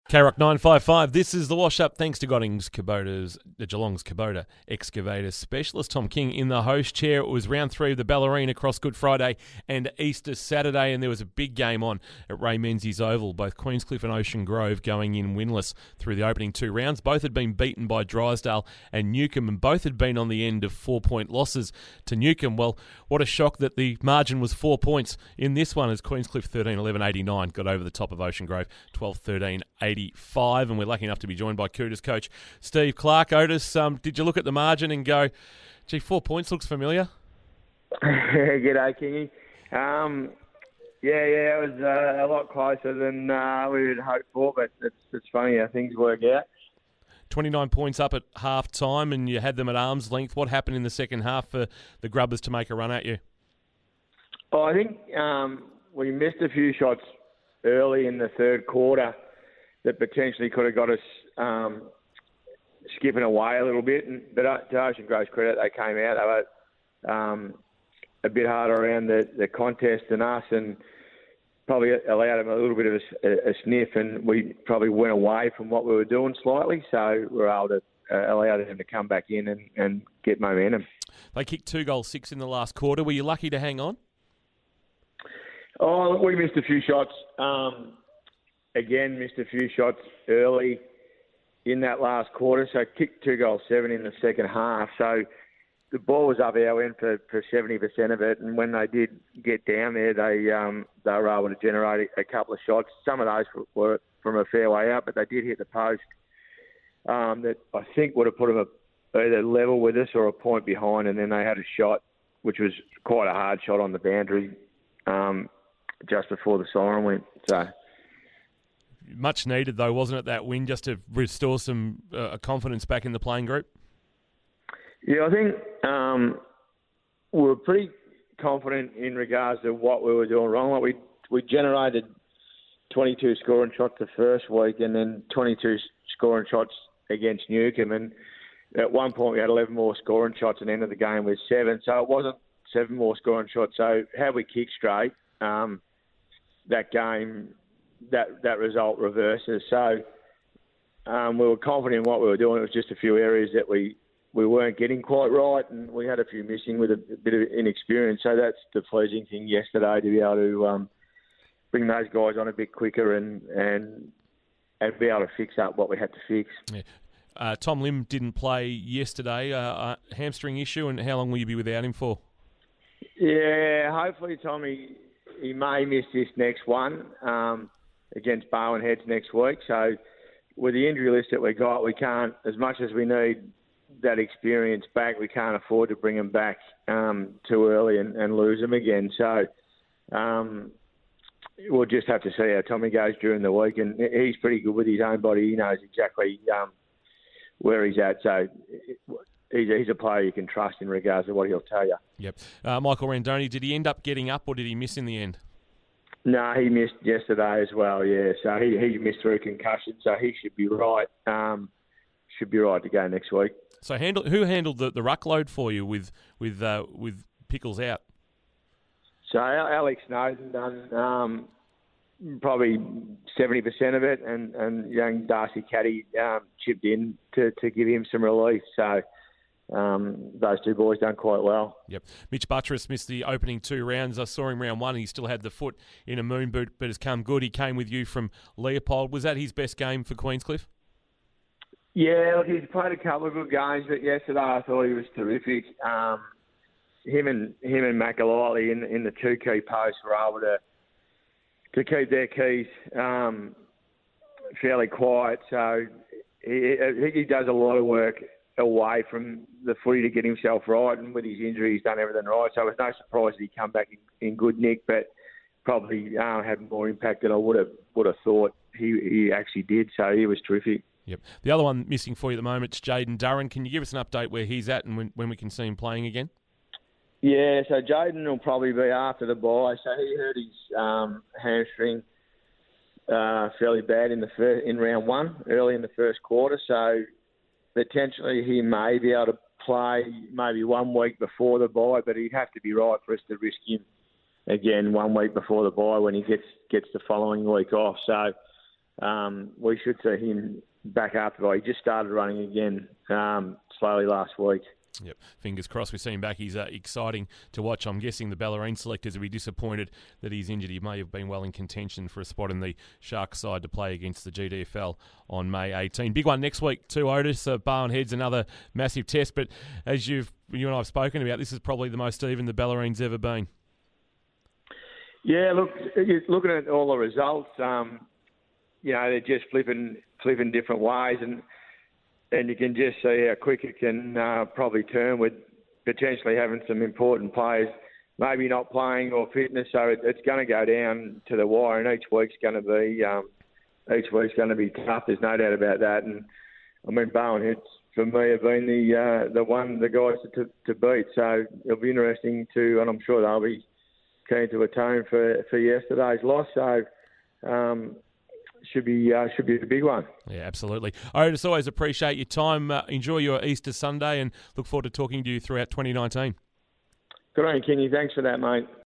K-Rock 955, this is The Wash Up, thanks to Goddings Kubota's, the Geelong's Kubota Excavator Specialist. Tom King in the host chair. It was round 3 of the Ballerine across Good Friday and Easter Saturday, and there was a big game on at Ray Menzies Oval. Both Queenscliff and Ocean Grove going in winless through the opening 2 rounds. Both had been beaten by Drysdale and Newcombe, and both had been on the end of 4-point losses to Newcombe. Well, what a shock that the margin was 4 points in this one, as Queenscliff 13-11-89 got over the top of Ocean Grove 12-13-85, and we're lucky enough to be joined by Cooters coach Steve Clark. Otis, did you look at the margin and go, gee, 4 points looks familiar? G'day, Kingy. It was a lot closer than we had hoped for, but it's funny how things work out. 29 points up at half time, and you had them at arm's length. What happened in the second half for the Grubbers to make a run at you? Oh, I think we missed a few shots early in the third quarter that potentially could have got us skipping away a little bit. But to Ocean Grove's credit, they came out. They were a bit harder around the contest than us, and probably allowed them a little bit of a sniff, and we probably went away from what we were doing slightly, so we were able to allow them to come back in and get momentum. They kicked 2 goals, 6 in the last quarter. Were you lucky to hang on? Oh, we missed a few shots. Again, missed a few shots early in that last quarter, so kicked 2 goals, 7 in the second half. So the ball was up our end for 70% of it, and when they did get down there, they were able to generate a couple of shots. Some of those were from a fair way out, but they did hit the post that I think would have put them either level with us or a point behind, and then they had a shot, which was quite a hard shot on the boundary just before the siren went. So much needed, though, wasn't it, that win, just to restore some confidence back in the playing group? Yeah, I think we were pretty confident in regards to what we were doing wrong. Like we generated 22 scoring shots the first week, and then 22 scoring shots against Newcombe, and at one point we had 11 more scoring shots, and the end of the game was 7. So it wasn't 7 more scoring shots. So had we kicked straight, that game, that result reverses. So we were confident in what we were doing. It was just a few areas that we weren't getting quite right, and we had a few missing with a bit of inexperience. So that's the pleasing thing yesterday, to be able to bring those guys on a bit quicker and be able to fix up what we had to fix. Yeah. Tom Lim didn't play yesterday. Hamstring issue, and how long will you be without him for? Yeah, hopefully, Tommy, he may miss this next one against Bowen Heads next week. So with the injury list that we got, we can't, as much as we need that experience back, we can't afford to bring him back too early and lose him again. So we'll just have to see how Tommy goes during the week. And he's pretty good with his own body. He knows exactly where he's at. So he's a player you can trust in regards to what he'll tell you. Yep. Michael Randoni, did he end up getting up or did he miss in the end? No, he missed yesterday as well, yeah. So he missed through concussion, so he should be right. Should be right to go next week. So who handled the ruck load for you with Pickles out? So Alex Snowden done probably 70% of it, and young Darcy Caddy chipped in to give him some relief. So those two boys done quite well. Yep. Mitch Buttress missed the opening 2 rounds. I saw him round 1. He still had the foot in a moon boot, but has come good. He came with you from Leopold. Was that his best game for Queenscliff? Yeah, look, he's played a couple of good games, but yesterday I thought he was terrific. Him and McAliley in the 2 key posts were able to keep their keys fairly quiet. So he does a lot of work away from the footy to get himself right, and with his injury he's done everything right. So it was no surprise that he come back in good nick, but probably had more impact than I would have thought he actually did. So he was terrific. Yep. The other one missing for you at the moment is Jaden Durran. Can you give us an update where he's at and when we can see him playing again? Yeah, so Jaden will probably be after the bye. So he hurt his hamstring fairly bad in round 1, early in the first quarter. So potentially he may be able to play maybe 1 week before the bye, but he'd have to be right for us to risk him again 1 week before the bye when he gets the following week off. So we should see him back after. He just started running again slowly last week. Yep, fingers crossed we see him back. He's exciting to watch. I'm guessing the Ballerine selectors will be disappointed that he's injured. He may have been well in contention for a spot in the Sharks side to play against the GDFL on May 18. Big one next week too, Otis. Barwon Heads, another massive test. But as you and I have spoken about, this is probably the most even the Ballerine's ever been. Yeah, look, looking at all the results, they're just flipping different ways, and you can just see how quick it can probably turn with potentially having some important players maybe not playing or fitness. So it's going to go down to the wire, and each week's going to be tough. There's no doubt about that. And I mean, Barwon Heads for me have been the guys to beat. So it'll be interesting to, and I'm sure they'll be keen to atone for yesterday's loss. So. Should be a big one. Yeah, absolutely. Otis, always appreciate your time. Enjoy your Easter Sunday and look forward to talking to you throughout 2019. Good on you, Kenny. Thanks for that, mate.